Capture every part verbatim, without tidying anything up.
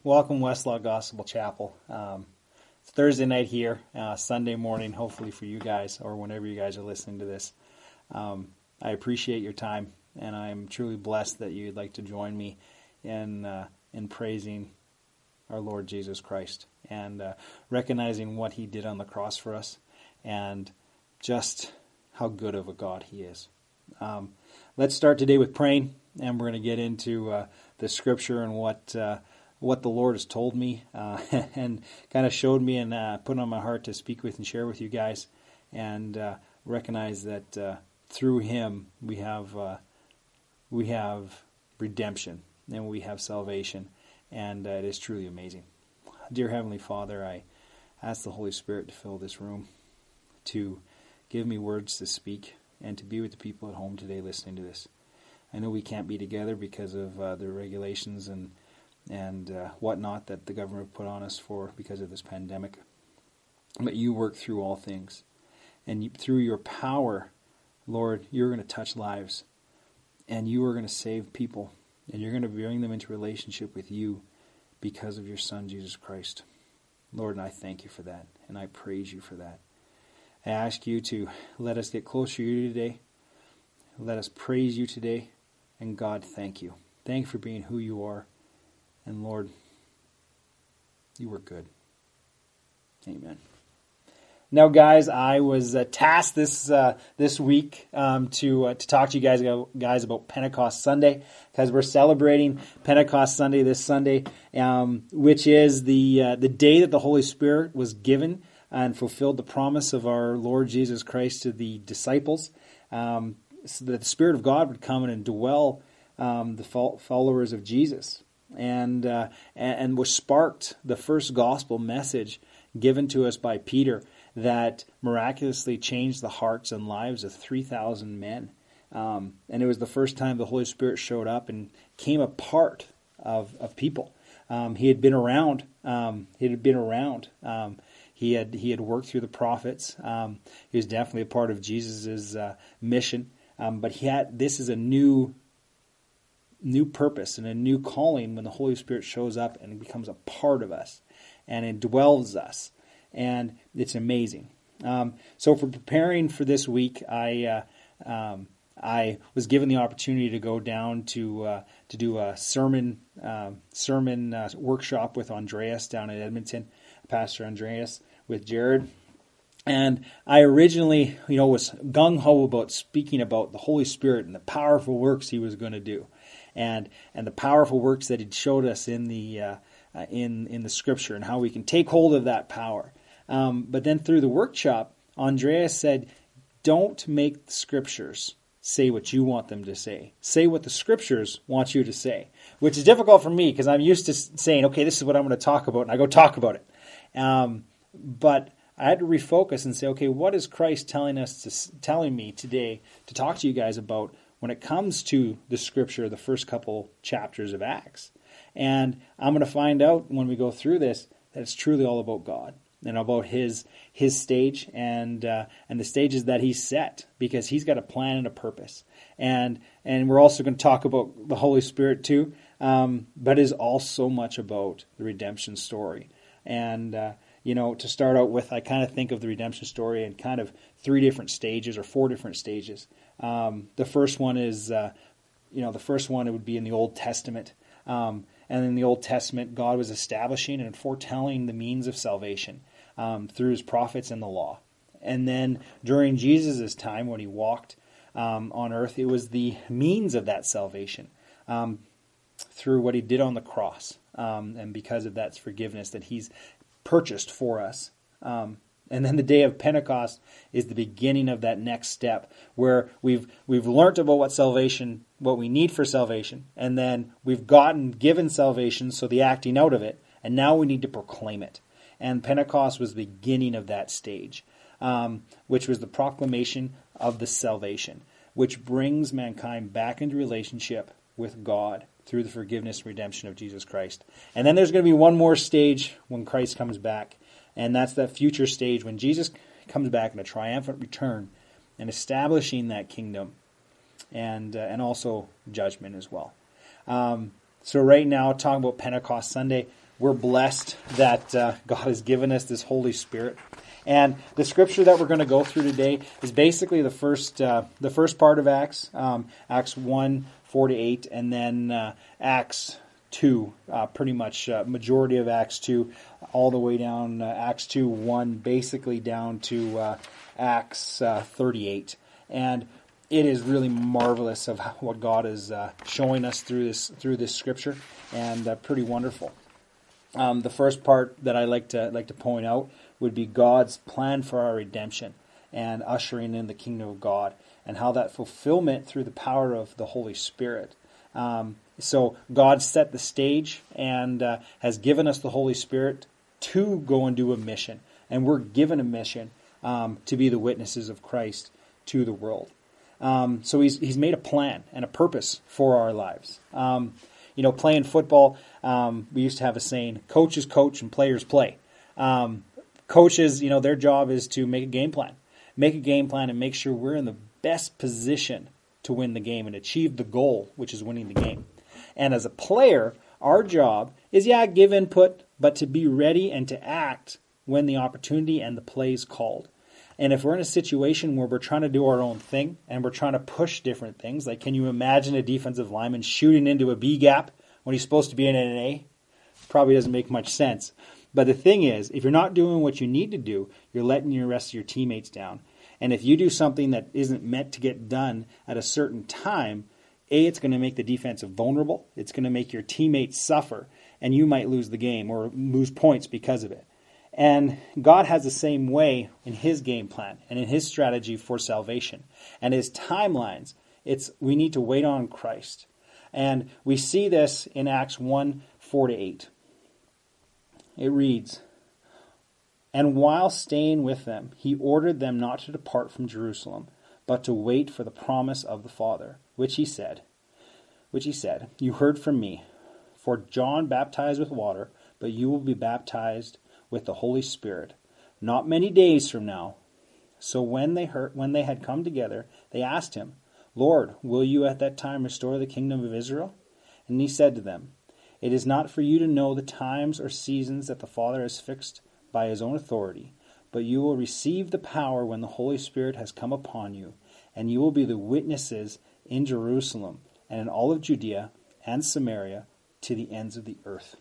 welcome Westlaw Gospel Chapel. Um, it's Thursday night here, uh, Sunday morning, hopefully for you guys, or whenever you guys are listening to this. Um, I appreciate your time, and I'm truly blessed that you'd like to join me in uh, in praising our Lord Jesus Christ and uh, recognizing what He did on the cross for us, and just how good of a God He is. Um, let's start today with praying, and we're going to get into uh, the Scripture and what uh, what the Lord has told me uh, and kind of showed me and uh, put on my heart to speak with and share with you guys, and uh, recognize that uh, through Him we have uh, we have redemption and we have salvation, and uh, it is truly amazing. Dear Heavenly Father, I ask the Holy Spirit to fill this room, to give me words to speak, and to be with the people at home today listening to this. I know we can't be together because of uh, the regulations and and uh, whatnot that the government put on us for because of this pandemic. But you work through all things. And you, through your power, Lord, you're going to touch lives. And you are going to save people. And you're going to bring them into relationship with you because of your Son, Jesus Christ. Lord, and I thank you for that. And I praise you for that. I ask you to let us get closer to you today. Let us praise you today. And God, thank you. Thank you for being who you are. And Lord, you were good. Amen. Now, guys, I was uh, tasked this uh, this week um, to uh, to talk to you guys guys about Pentecost Sunday, because we're celebrating Pentecost Sunday this Sunday, um, which is the uh, the day that the Holy Spirit was given and fulfilled the promise of our Lord Jesus Christ to the disciples, um, so that the Spirit of God would come and indwell um, the followers of Jesus. And, uh, and was sparked the first gospel message given to us by Peter that miraculously changed the hearts and lives of three thousand men. Um, and it was the first time the Holy Spirit showed up and came a part of, of people. Um, he had been around. Um, he had been around. Um, he had he had worked through the prophets. Um, he was definitely a part of Jesus' uh, mission. Um, but he had this is a new. new purpose and a new calling when the Holy Spirit shows up and becomes a part of us and indwells us, and it's amazing. Um, so for preparing for this week, I uh, um, I was given the opportunity to go down to uh, to do a sermon uh, sermon uh, workshop with Andreas down in Edmonton, Pastor Andreas with Jared. And I originally, you know, was gung-ho about speaking about the Holy Spirit and the powerful works He was going to do. And and the powerful works that He showed us in the uh, uh, in in the Scripture, and how we can take hold of that power. Um, but then through the workshop, Andreas said, "Don't make the Scriptures say what you want them to say. Say what the Scriptures want you to say." Which is difficult for me because I'm used to saying, "Okay, this is what I'm going to talk about," and I go talk about it. Um, but I had to refocus and say, "Okay, what is Christ telling us to telling me today to talk to you guys about?" When it comes to the Scripture, the first couple chapters of Acts. And I'm going to find out when we go through this that it's truly all about God and about His His stage and uh, and the stages that He's set, because He's got a plan and a purpose. And and we're also going to talk about the Holy Spirit too, um, but it is all so much about the redemption story. And uh, you know, to start out with, I kind of think of the redemption story in kind of three different stages or four different stages. Um, the first one is, uh, you know, the first one it would be in the Old Testament. Um, and in the Old Testament, God was establishing and foretelling the means of salvation um, through His prophets and the law. And then during Jesus' time, when He walked um, on earth, it was the means of that salvation um, through what He did on the cross. Um, and because of that forgiveness that He's purchased for us. Um, And then the day of Pentecost is the beginning of that next step, where we've we've learned about what salvation, what we need for salvation, and then we've gotten given salvation, so the acting out of it, and now we need to proclaim it. And Pentecost was the beginning of that stage, um, which was the proclamation of the salvation, which brings mankind back into relationship with God through the forgiveness and redemption of Jesus Christ. And then there's going to be one more stage when Christ comes back. And that's that future stage when Jesus comes back in a triumphant return and establishing that kingdom, and uh, and also judgment as well. Um, so right now, talking about Pentecost Sunday, we're blessed that uh, God has given us this Holy Spirit. And the scripture that we're going to go through today is basically the first uh, the first part of Acts, um, Acts one, four to eight, and then uh, Acts two, uh, pretty much uh, majority of Acts two, all the way down uh, Acts two, one, basically down to uh, Acts uh, thirty-eight. And it is really marvelous of what God is uh, showing us through this through this scripture, and uh, pretty wonderful. Um, the first part that I like to like to point out would be God's plan for our redemption and ushering in the kingdom of God, and how that fulfillment through the power of the Holy Spirit. Um, so God set the stage and uh, has given us the Holy Spirit to go and do a mission, and we're given a mission um, to be the witnesses of Christ to the world. Um, so he's he's made a plan and a purpose for our lives. Um, you know, playing football, um, we used to have a saying: coaches coach and players play. Um, coaches, you know, their job is to make a game plan, make a game plan, and make sure we're in the best position to win the game and achieve the goal, which is winning the game. And as a player, our job is, yeah, give input, but to be ready and to act when the opportunity and the play is called. And if we're in a situation where we're trying to do our own thing and we're trying to push different things, like can you imagine a defensive lineman shooting into a B gap when he's supposed to be in an A? Probably doesn't make much sense. But the thing is, if you're not doing what you need to do, you're letting the rest of your teammates down. And if you do something that isn't meant to get done at a certain time, A, it's going to make the defensive vulnerable. It's going to make your teammates suffer, and you might lose the game or lose points because of it. And God has the same way in his game plan and in his strategy for salvation. And his timelines, it's we need to wait on Christ. And we see this in Acts one, four to eight. It reads, "And while staying with them, he ordered them not to depart from Jerusalem, but to wait for the promise of the Father, which he said, which he said, you heard from me. For John baptized with water, but you will be baptized with the Holy Spirit, not many days from now." So when they heard, when they had come together, they asked him, "Lord, will you at that time restore the kingdom of Israel?" And he said to them, "It is not for you to know the times or seasons that the Father has fixed by his own authority, but you will receive the power when the Holy Spirit has come upon you, and you will be the witnesses in Jerusalem and in all of Judea and Samaria to the ends of the earth."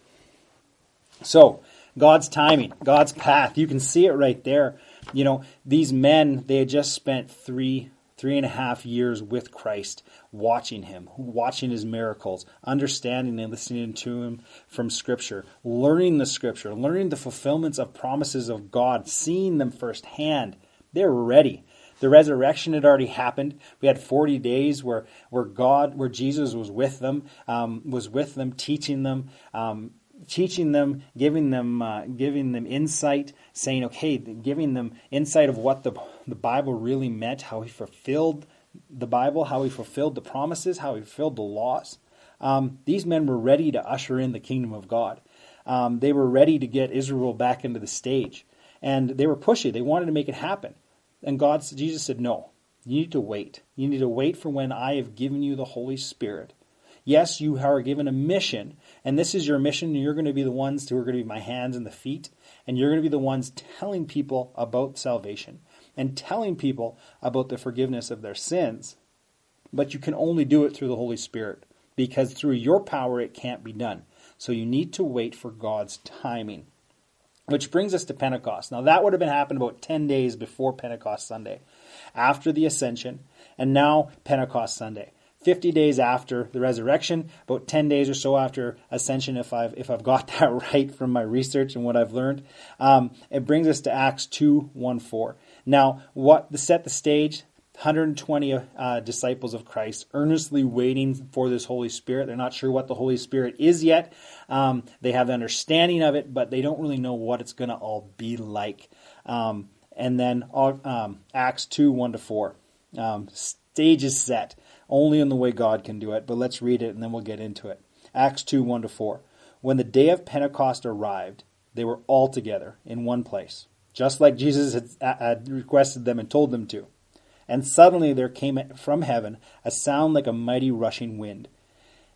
So, God's timing, God's path, you can see it right there. You know, these men, they had just spent three, three and a half years with Christ, watching him, watching his miracles, understanding and listening to him from Scripture, learning the Scripture, learning the fulfillments of promises of God, seeing them firsthand. They were ready. The resurrection had already happened. We had forty days where, where God, where Jesus was with them, um, was with them, teaching them, um, teaching them, giving them, uh, giving them insight, saying, okay, giving them insight of what the the Bible really meant, how he fulfilled the Bible, how he fulfilled the promises, how he fulfilled the laws. Um, these men were ready to usher in the kingdom of God. Um, they were ready to get Israel back into the stage, and they were pushy. They wanted to make it happen. And God, Jesus said, no, you need to wait. You need to wait for when I have given you the Holy Spirit. Yes, you are given a mission, and this is your mission, and you're going to be the ones who are going to be my hands and the feet, and you're going to be the ones telling people about salvation and telling people about the forgiveness of their sins. But you can only do it through the Holy Spirit, because through your power it can't be done. So you need to wait for God's timing. Which brings us to Pentecost. Now that would have been happened about ten days before Pentecost Sunday, after the Ascension, and now Pentecost Sunday. fifty days after the resurrection, about ten days or so after Ascension, if I've if I've got that right from my research and what I've learned. Um, it brings us to Acts two, one, four. Now, what to set the stage, one hundred twenty uh, disciples of Christ earnestly waiting for this Holy Spirit. They're not sure what the Holy Spirit is yet. Um, they have the understanding of it, but they don't really know what it's going to all be like. Um, and then um, Acts two, one to four. Um, stage is set. Only in the way God can do it. But let's read it and then we'll get into it. Acts two, one to four. When the day of Pentecost arrived, they were all together in one place, just like Jesus had, had requested them and told them to. And suddenly there came from heaven a sound like a mighty rushing wind,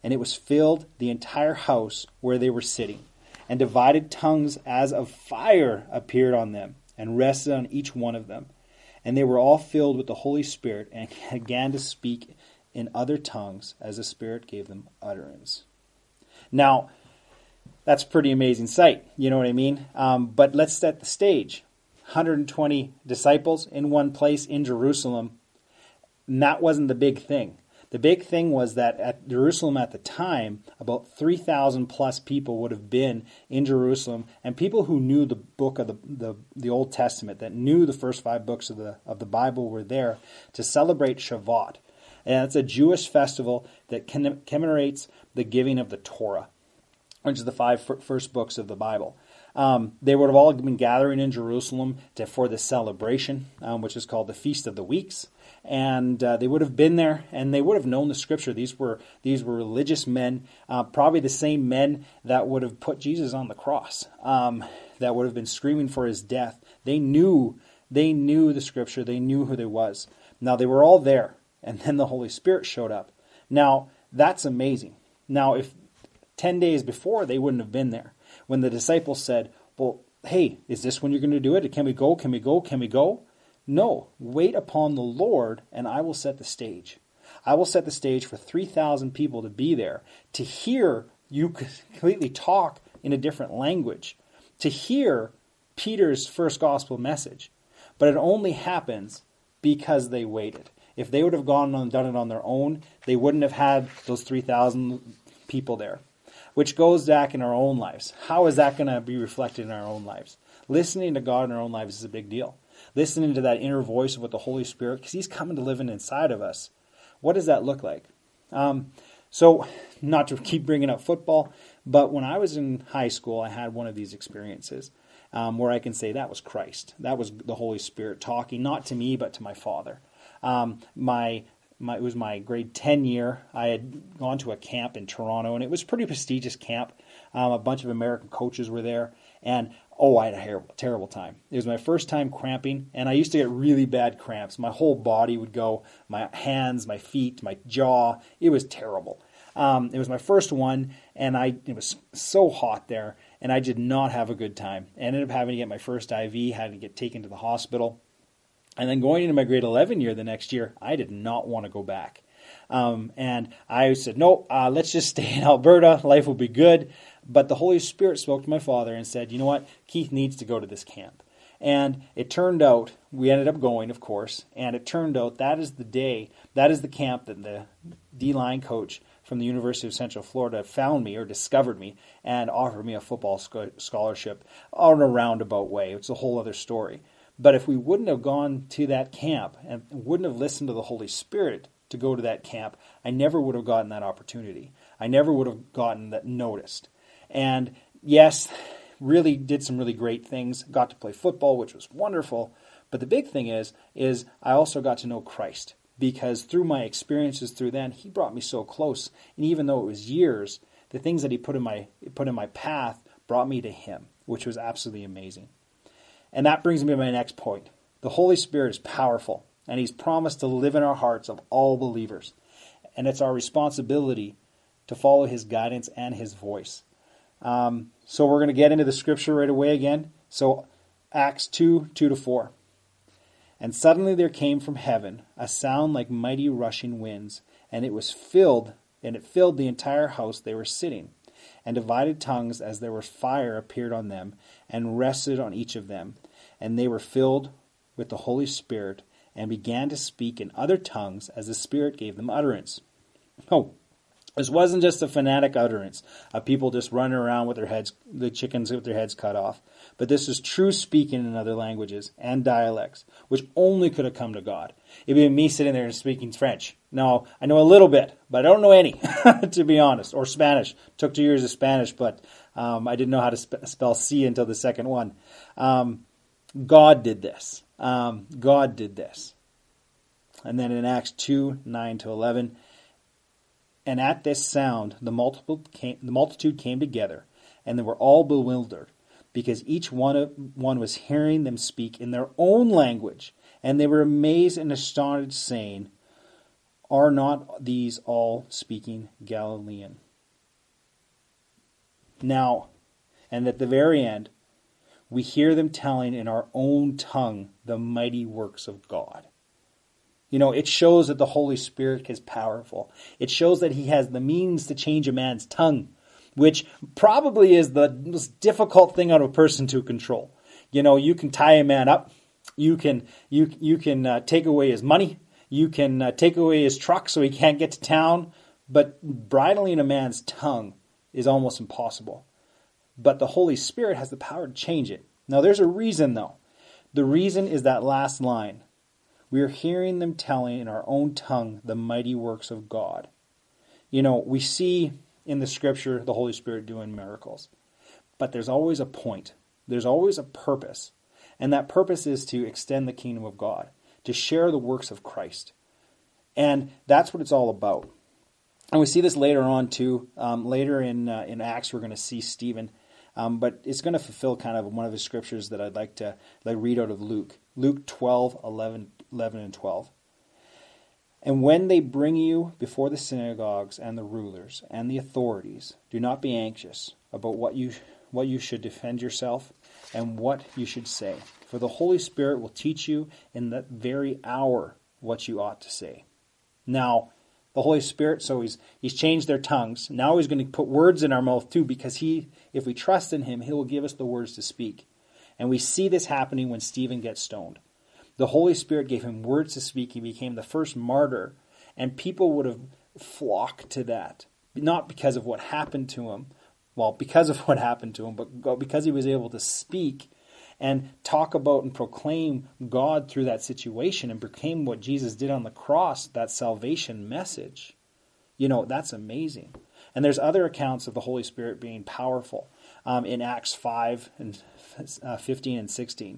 and it was filled the entire house where they were sitting. And divided tongues as of fire appeared on them, and rested on each one of them. And they were all filled with the Holy Spirit, and began to speak in other tongues as the Spirit gave them utterance. Now, that's a pretty amazing sight, you know what I mean? Um, but let's set the stage. one hundred twenty disciples in one place in Jerusalem, and that wasn't the big thing. The big thing was that at Jerusalem at the time, about three thousand plus people would have been in Jerusalem, and people who knew the book of the, the, the Old Testament, that knew the first five books of the, of the Bible, were there to celebrate Shavuot. And it's a Jewish festival that commemorates the giving of the Torah, which is the five first books of the Bible. Um, they would have all been gathering in Jerusalem to, for this celebration, um, which is called the Feast of the Weeks. And uh, they would have been there, and they would have known the Scripture. These were these were religious men, uh, probably the same men that would have put Jesus on the cross, um, that would have been screaming for his death. They knew they knew the Scripture. They knew who they was. Now they were all there, and then the Holy Spirit showed up. Now that's amazing. Now if ten days before they wouldn't have been there, when the disciples said, "Well, hey, is this when you're going to do it? Can we go? Can we go? Can we go?" No, wait upon the Lord, and I will set the stage. I will set the stage for three thousand people to be there, to hear you completely talk in a different language, to hear Peter's first gospel message. But it only happens because they waited. If they would have gone and done it on their own, they wouldn't have had those three thousand people there, which goes back in our own lives. How is that going to be reflected in our own lives? Listening to God in our own lives is a big deal. Listening to that inner voice of what the Holy Spirit, because he's coming to live in inside of us. What does that look like? Um, so, not to keep bringing up football, but when I was in high school, I had one of these experiences um, where I can say that was Christ. That was the Holy Spirit talking, not to me, but to my Father. Um, my My, it was my grade ten year. I had gone to a camp in Toronto, and it was a pretty prestigious camp. Um, a bunch of American coaches were there, and oh, I had a terrible, terrible time. It was my first time cramping, and I used to get really bad cramps. My whole body would go, my hands, my feet, my jaw. It was terrible. Um, it was my first one, and I it was so hot there, and I did not have a good time. I ended up having to get my first I V, had to get taken to the hospital. And then going into my grade eleven year the next year, I did not want to go back. Um, and I said, no, uh, let's just stay in Alberta. Life will be good. But the Holy Spirit spoke to my father and said, you know what? Keith needs to go to this camp. And it turned out, we ended up going, of course, and it turned out that is the day, that is the camp that the D-line coach from the University of Central Florida found me or discovered me and offered me a football scholarship in a roundabout way. It's a whole other story. But if we wouldn't have gone to that camp and wouldn't have listened to the Holy Spirit to go to that camp, I never would have gotten that opportunity. I never would have gotten that noticed. And yes, really did some really great things. Got to play football, which was wonderful. But the big thing is, is I also got to know Christ. Because through my experiences through then, he brought me so close. And even though it was years, the things that he put in my put in my path brought me to him, which was absolutely amazing. And that brings me to my next point. The Holy Spirit is powerful, and he's promised to live in our hearts of all believers. And it's our responsibility to follow his guidance and his voice. Um, so we're going to get into the scripture right away again. So Acts two, two to four. And suddenly there came from heaven a sound like mighty rushing winds, and it was filled, and it filled the entire house they were sitting. And divided tongues as there was fire appeared on them, and rested on each of them. And they were filled with the Holy Spirit, and began to speak in other tongues as the Spirit gave them utterance. Oh, this wasn't just a fanatic utterance of people just running around with their heads, the chickens with their heads cut off. But this is true speaking in other languages and dialects, which only could have come to God. It'd be me sitting there and speaking French. No, I know a little bit, but I don't know any, to be honest. Or Spanish. Took two years of Spanish, but um, I didn't know how to sp- spell C until the second one. Um, God did this. Um, God did this. And then in Acts two, nine to eleven, and at this sound the multitude came, the multitude came together, and they were all bewildered, because each one of one was hearing them speak in their own language, and they were amazed and astonished, saying, Are not these all speaking Galilean? Now, and at the very end, we hear them telling in our own tongue the mighty works of God. You know, it shows that the Holy Spirit is powerful. It shows that he has the means to change a man's tongue, which probably is the most difficult thing out of a person to control. You know, you can tie a man up. You can you you can uh, take away his money. You can uh, take away his truck so he can't get to town. But bridling a man's tongue is almost impossible. But the Holy Spirit has the power to change it. Now, there's a reason, though. The reason is that last line. We are hearing them telling in our own tongue the mighty works of God. You know, we see in the Scripture the Holy Spirit doing miracles. But there's always a point. There's always a purpose. And that purpose is to extend the kingdom of God, to share the works of Christ. And that's what it's all about. And we see this later on too. Um, later in uh, in Acts, we're going to see Stephen. Um, but it's going to fulfill kind of one of the scriptures that I'd like to like read out of Luke. Luke twelve, eleven, eleven and twelve. And when they bring you before the synagogues and the rulers and the authorities, do not be anxious about what you what you should defend yourself and what you should say. For the Holy Spirit will teach you in that very hour what you ought to say. Now, the Holy Spirit, so he's he's changed their tongues. Now he's going to put words in our mouth too, because he, if we trust in him, he will give us the words to speak. And we see this happening when Stephen gets stoned. The Holy Spirit gave him words to speak. He became the first martyr, and people would have flocked to that. Not because of what happened to him, well, because of what happened to him, but because he was able to speak and talk about and proclaim God through that situation and proclaim what Jesus did on the cross, that salvation message. You know, that's amazing. And there's other accounts of the Holy Spirit being powerful um, in Acts five and uh, fifteen and sixteen.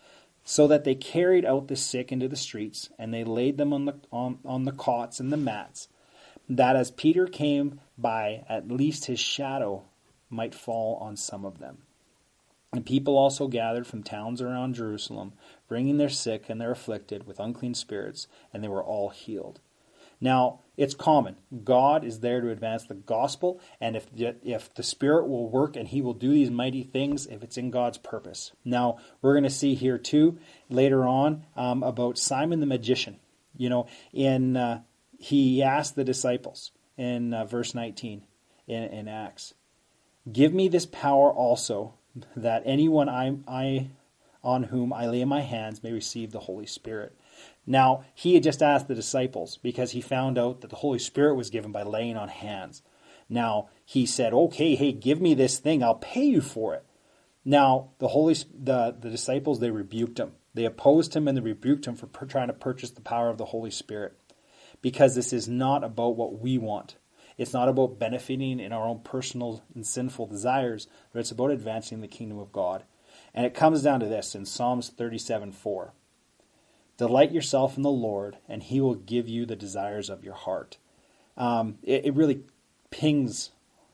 So that they carried out the sick into the streets, and they laid them on the on, on the cots and the mats, that as Peter came by, at least his shadow might fall on some of them. And people also gathered from towns around Jerusalem, bringing their sick and their afflicted with unclean spirits, and they were all healed. Now, it's common. God is there to advance the gospel, and if if the Spirit will work and he will do these mighty things, if it's in God's purpose. Now, we're going to see here too, later on, um, about Simon the magician. You know, in uh, he asked the disciples in uh, verse nineteen in, in Acts, "Give me this power also, that anyone I, I on whom I lay my hands may receive the Holy Spirit." Now, he had just asked the disciples because he found out that the Holy Spirit was given by laying on hands. Now, he said, okay, hey, give me this thing. I'll pay you for it. Now, the Holy the, the disciples, they rebuked him. They opposed him and they rebuked him for per- trying to purchase the power of the Holy Spirit. Because this is not about what we want. It's not about benefiting in our own personal and sinful desires, but it's about advancing the kingdom of God. And it comes down to this in Psalms thirty-seven four. Delight yourself in the Lord, and he will give you the desires of your heart. Um, it, it really pings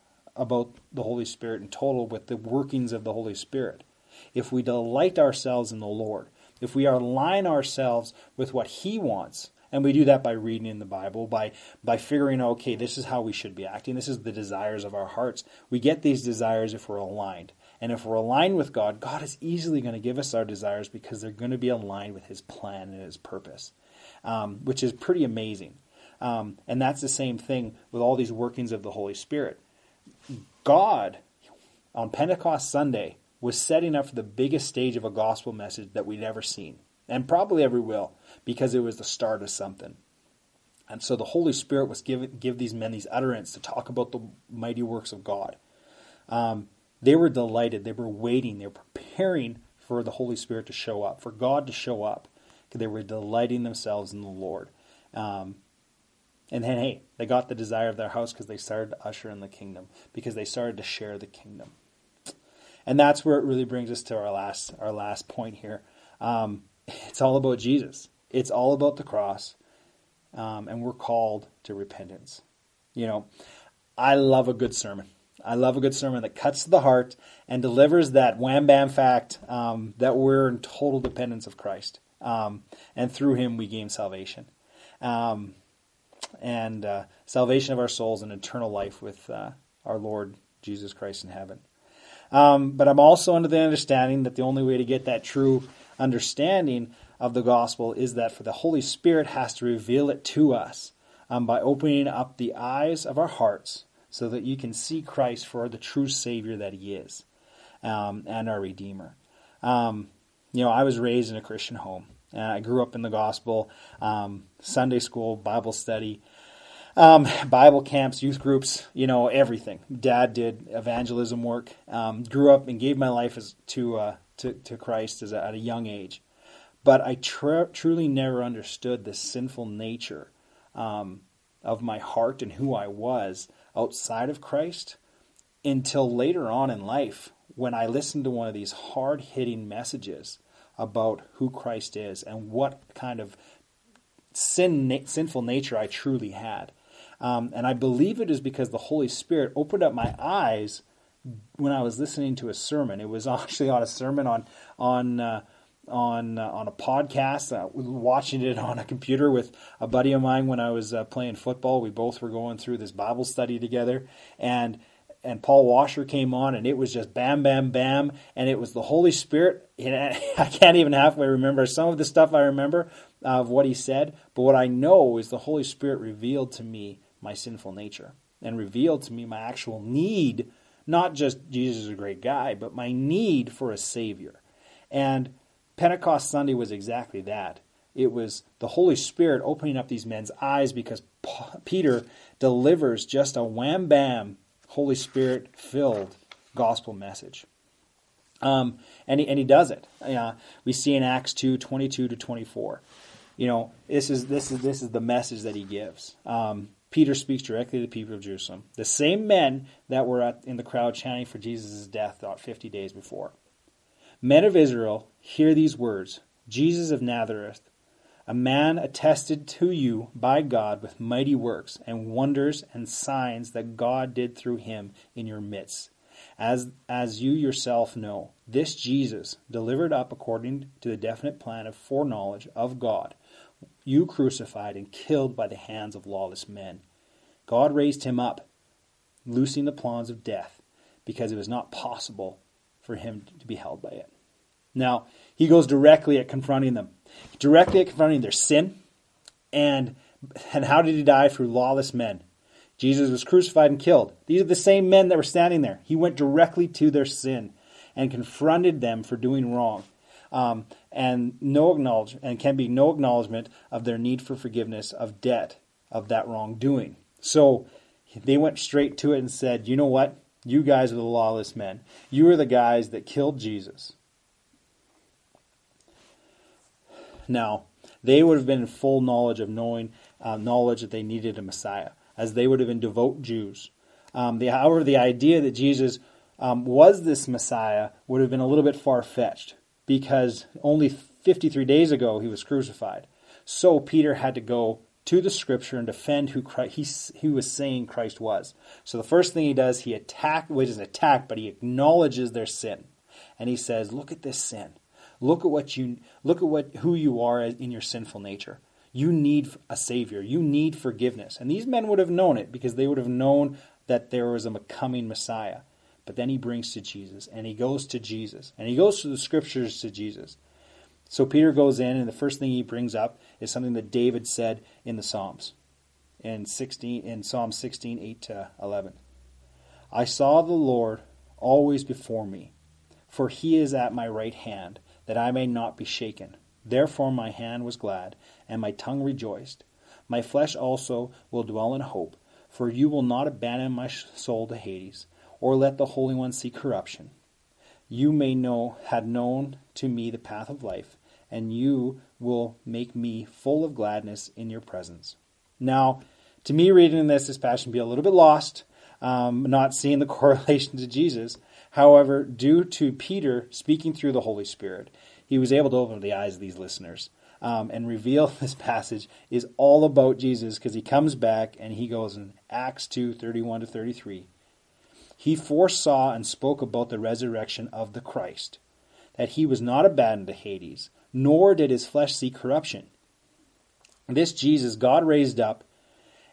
about the Holy Spirit in total with the workings of the Holy Spirit. If we delight ourselves in the Lord, if we align ourselves with what he wants, and we do that by reading in the Bible, by, by figuring out, okay, this is how we should be acting, this is the desires of our hearts. We get these desires if we're aligned. And if we're aligned with God, God is easily going to give us our desires because they're going to be aligned with his plan and his purpose, um, which is pretty amazing. Um, and that's the same thing with all these workings of the Holy Spirit. God, on Pentecost Sunday, was setting up for the biggest stage of a gospel message that we'd ever seen, and probably ever will, because it was the start of something. And so the Holy Spirit was give, give these men these utterance to talk about the mighty works of God. Um, They were delighted. They were waiting. They were preparing for the Holy Spirit to show up, for God to show up. They were delighting themselves in the Lord. Um, and then, hey, they got the desire of their house because they started to usher in the kingdom, because they started to share the kingdom. And that's where it really brings us to our last our last point here. Um, it's all about Jesus. It's all about the cross. Um, and we're called to repentance. You know, I love a good sermon. I love a good sermon that cuts to the heart and delivers that wham-bam fact um, that we're in total dependence of Christ. Um, and through him we gain salvation. Um, and uh, salvation of our souls and eternal life with uh, our Lord Jesus Christ in heaven. Um, but I'm also under the understanding that the only way to get that true understanding of the gospel is that for the Holy Spirit has to reveal it to us um, by opening up the eyes of our hearts so that you can see Christ for the true Savior that he is um, and our Redeemer. Um, you know, I was raised in a Christian home, and I grew up in the gospel, um, Sunday school, Bible study, um, Bible camps, youth groups, you know, everything. Dad did evangelism work, um, grew up and gave my life as, to, uh, to to Christ as a, at a young age. But I tr- truly never understood the sinful nature um, of my heart and who I was outside of Christ until later on in life, when I listened to one of these hard-hitting messages about who Christ is and what kind of sin, na- sinful nature I truly had. Um, and I believe it is because the Holy Spirit opened up my eyes when I was listening to a sermon. It was actually on a sermon on on uh, on uh, on a podcast. Uh, watching it on a computer with a buddy of mine when I was uh, playing football. We both were going through this Bible study together, and and Paul Washer came on, and it was just bam, bam, bam, and it was the Holy Spirit. And I can't even halfway remember some of the stuff I remember of what he said, but what I know is the Holy Spirit revealed to me my sinful nature and revealed to me my actual need, not just Jesus is a great guy, but my need for a Savior. And Pentecost Sunday was exactly that. It was the Holy Spirit opening up these men's eyes because Peter delivers just a wham-bam, Holy Spirit-filled gospel message. Um, and, he, and he does it. Uh, we see in Acts two, twenty-two to twenty-four. You know, this is this is this is the message that he gives. Um, Peter speaks directly to the people of Jerusalem, the same men that were at, in the crowd chanting for Jesus' death about fifty days before. Men of Israel, hear these words: Jesus of Nazareth, a man attested to you by God with mighty works and wonders and signs that God did through him in your midst. As, as you yourself know, this Jesus, delivered up according to the definite plan of foreknowledge of God, you crucified and killed by the hands of lawless men. God raised him up, loosing the bonds of death, because it was not possible for him to be held by it. Now, he goes directly at confronting them, directly at confronting their sin, and, and how did he die? Through lawless men. Jesus was crucified and killed. These are the same men that were standing there. He went directly to their sin and confronted them for doing wrong. Um, and no acknowledge and can be no acknowledgement of their need for forgiveness of debt of that wrongdoing. So they went straight to it and said, you know what? You guys are the lawless men. You are the guys that killed Jesus. Now, they would have been in full knowledge of knowing uh, knowledge that they needed a Messiah, as they would have been devout Jews. Um, the, however, the idea that Jesus um, was this Messiah would have been a little bit far-fetched, because only fifty-three days ago he was crucified. So Peter had to go to the Scripture and defend who Christ, he, he was saying Christ was. So the first thing he does, he attack, which is attack, but he acknowledges their sin, and he says, "Look at this sin. Look at what you look at what who you are in your sinful nature. You need a Savior. You need forgiveness." And these men would have known it, because they would have known that there was a coming Messiah. But then he brings to Jesus, and he goes to Jesus, and he goes to the Scriptures to Jesus. So Peter goes in, and the first thing he brings up is something that David said in the Psalms, in sixteen, in Psalm sixteen, eight to eleven. "I saw the Lord always before me, for he is at my right hand, that I may not be shaken. Therefore my hand was glad, and my tongue rejoiced. My flesh also will dwell in hope, for you will not abandon my soul to Hades, or let the Holy One see corruption. You may know, had known to me the path of life, and you will make me full of gladness in your presence." Now, to me, reading this, this passage can be a little bit lost, um, not seeing the correlation to Jesus. However, due to Peter speaking through the Holy Spirit, he was able to open the eyes of these listeners um, and reveal this passage is all about Jesus, because he comes back and he goes in Acts two, thirty-one to thirty-three. "He foresaw and spoke about the resurrection of the Christ, that he was not abandoned to Hades, nor did his flesh see corruption. This Jesus God raised up,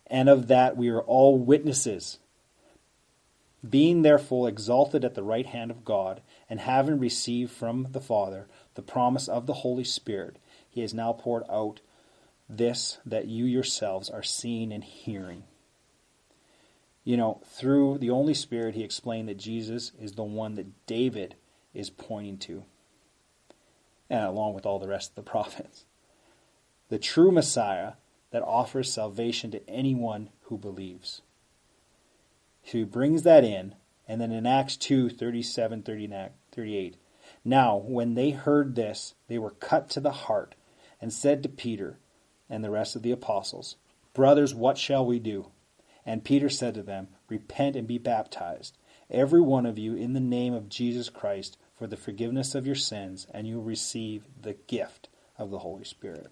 and of that we are all witnesses. Being therefore exalted at the right hand of God, and having received from the Father the promise of the Holy Spirit, he has now poured out this that you yourselves are seeing and hearing. You know, through the Holy Spirit, he explained that Jesus is the one that David is pointing to, and along with all the rest of the prophets. The true Messiah that offers salvation to anyone who believes. He brings that in, and then in Acts two, thirty-seven, thirty-eight, now when they heard this, they were cut to the heart, and said to Peter and the rest of the apostles, brothers, what shall we do? And Peter said to them, repent and be baptized, every one of you, in the name of Jesus Christ, for the forgiveness of your sins, and you will receive the gift of the Holy Spirit.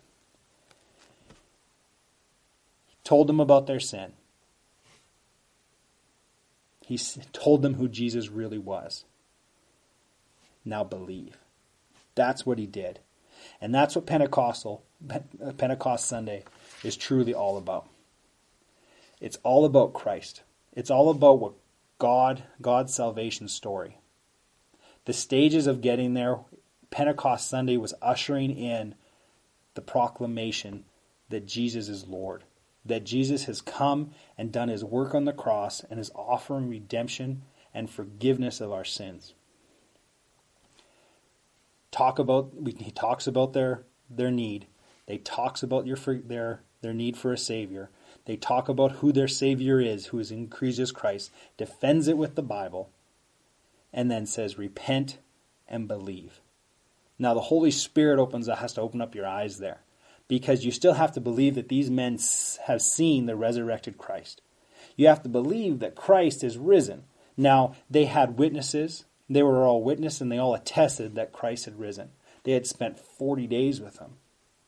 He told them about their sin. He told them who Jesus really was. Now believe. That's what he did. And that's what Pentecostal, Pentecost Sunday is truly all about. It's all about Christ. It's all about what God, God's salvation story. The stages of getting there, Pentecost Sunday was ushering in the proclamation that Jesus is Lord. That Jesus has come and done his work on the cross and is offering redemption and forgiveness of our sins. Talk about he talks about their their need. They talks about your their their need for a savior. They talk about who their savior is, who is in Jesus Christ. Defends it with the Bible, and then says, "Repent and believe." Now the Holy Spirit opens has to open up your eyes there, because you still have to believe that these men have seen the resurrected Christ. You have to believe that Christ is risen. Now they had witnesses. They were all witness, and they all attested that Christ had risen. They had spent forty days with him.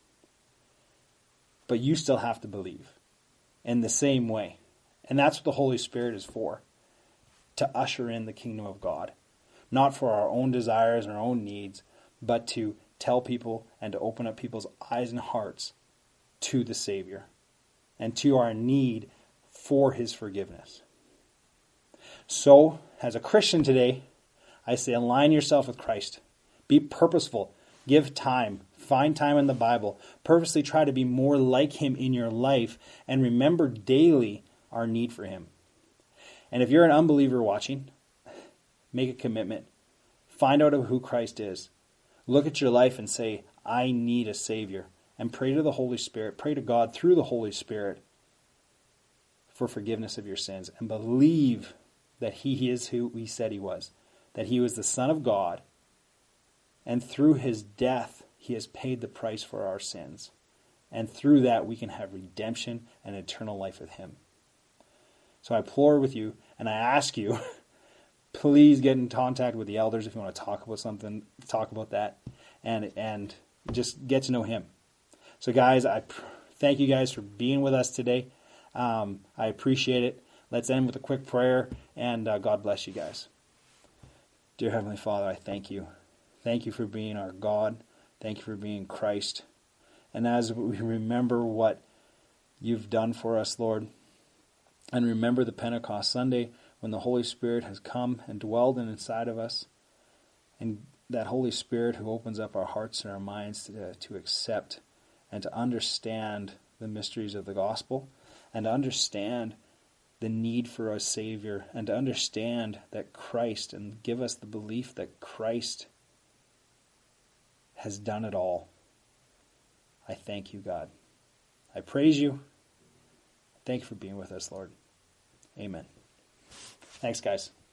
But you still have to believe in the same way. And that's what the Holy Spirit is for. To usher in the kingdom of God. Not for our own desires and our own needs, but to tell people and to open up people's eyes and hearts to the Savior and to our need for his forgiveness. So, as a Christian today, I say align yourself with Christ. Be purposeful. Give time. Find time in the Bible. Purposely try to be more like him in your life, and remember daily our need for him. And if you're an unbeliever watching, make a commitment. Find out who Christ is. Look at your life and say, I need a Savior. And pray to the Holy Spirit. Pray to God through the Holy Spirit for forgiveness of your sins. And believe that he is who he said he was. That he was the Son of God. And through his death, he has paid the price for our sins. And through that, we can have redemption and eternal life with him. So I implore with you, and I ask you, please get in contact with the elders if you want to talk about something, talk about that, and and just get to know him. So guys, I pr- thank you guys for being with us today. Um, I appreciate it. Let's end with a quick prayer, and uh, God bless you guys. Dear Heavenly Father, I thank you. Thank you for being our God. Thank you for being Christ. And as we remember what you've done for us, Lord, and remember the Pentecost Sunday when the Holy Spirit has come and dwelled inside of us, and that Holy Spirit who opens up our hearts and our minds to, to accept and to understand the mysteries of the gospel, and to understand the need for a Savior, and to understand that Christ, and give us the belief that Christ has done it all. I thank you, God. I praise you. Thank you for being with us, Lord. Amen. Thanks, guys.